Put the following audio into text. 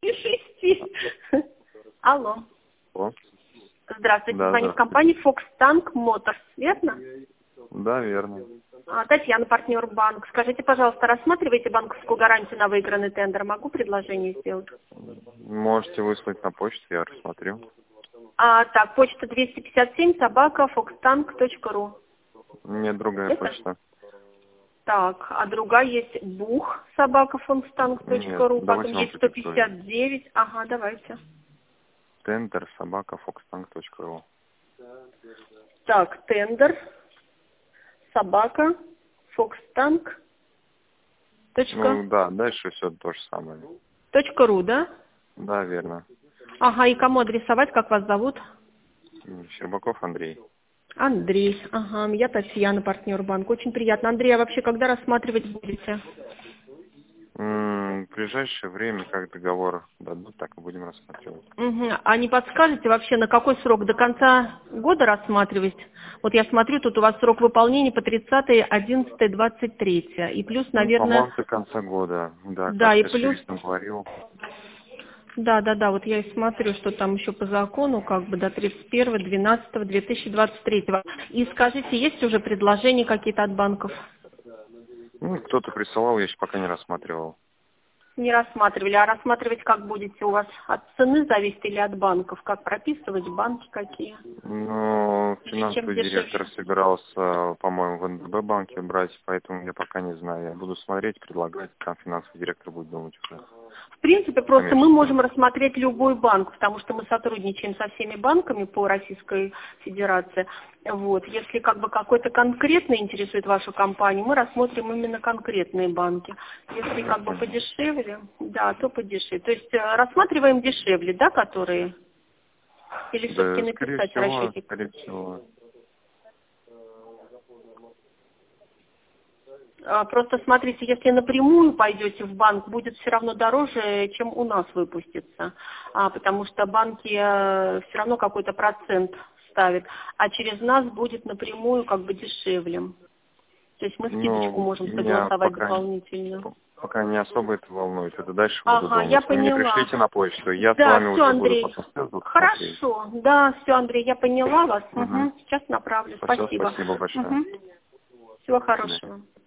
путешествий. Алло. О, Здравствуйте, да, звоню в да. компанию Fox Tank Motors, верно? Да, верно. Татьяна, партнер банк. Скажите, пожалуйста, рассматриваете банковскую гарантию на выигранный тендер? Могу предложение сделать? Можете выслать на почту, я рассмотрю. Так, почта 257 собака foxtank.ru. Нет, другая Это? почта. Так, а другая есть бух собака Нет, foxtank.ru, потом давайте вам есть продиктую. 159. Ага, давайте. Тендер собака foxtank.ru. Так, тендер собака foxtank.ru, Ну да, дальше все то же самое. да? Да, верно. Ага, и кому адресовать, как вас зовут? Щербаков Андрей. Андрей. Ага, я Татьяна, партнер банка. Очень приятно. Андрей, а вообще когда рассматривать будете? В ближайшее время, как договор дадут, так и будем рассматривать. Угу. А не подскажете вообще, на какой срок? До конца года рассматривать? Вот я смотрю, тут у вас срок выполнения по 30.11.23. И плюс, Ну, наверное, по-моему, до конца года. Да, да, и как-то с плюс, юристом говорил. да, вот я и смотрю, что там еще по закону, как бы до 31.12.2023. И скажите, есть уже предложения какие-то от банков? Ну, кто-то присылал, я еще пока не рассматривал. Не рассматривали. А рассматривать как будете? У вас от цены зависит или от банков? Как прописывать, банки какие? Ну, Чем финансовый директор дешевле? собирался, по-моему, в НДБ банке брать, поэтому я пока не знаю. Я буду смотреть, предлагать, там финансовый директор будет думать уже. В принципе, просто мы Коммерческий. можем рассмотреть любой банк, потому что мы сотрудничаем со всеми банками по Российской Федерации. Вот. Если как бы какой-то конкретно интересует вашу компанию, мы рассмотрим именно конкретные банки. Если Я как бы понял. подешевле, да, то подешевле. То есть рассматриваем дешевле, да, которые? Или все-таки Да, скорее написать всего, расчетик? скорее всего. Просто смотрите, если напрямую пойдете в банк, будет все равно дороже, чем у нас выпустится, потому что банки все равно какой-то процент ставят, а через нас будет напрямую как бы дешевле. То есть мы скидочку Ну, можем меня согласовать дополнительно. пока не особо это волнует. Это дальше буду Ага, я думать. Вы мне поняла. пришлите на почту, я с Да, вами все, уже буду Андрей. потом смотреть. Хорошо, да, все, Андрей, я поняла вас. Угу. Угу. Сейчас направлю. Все, Спасибо. спасибо большое. Угу. Всего До свидания. хорошего.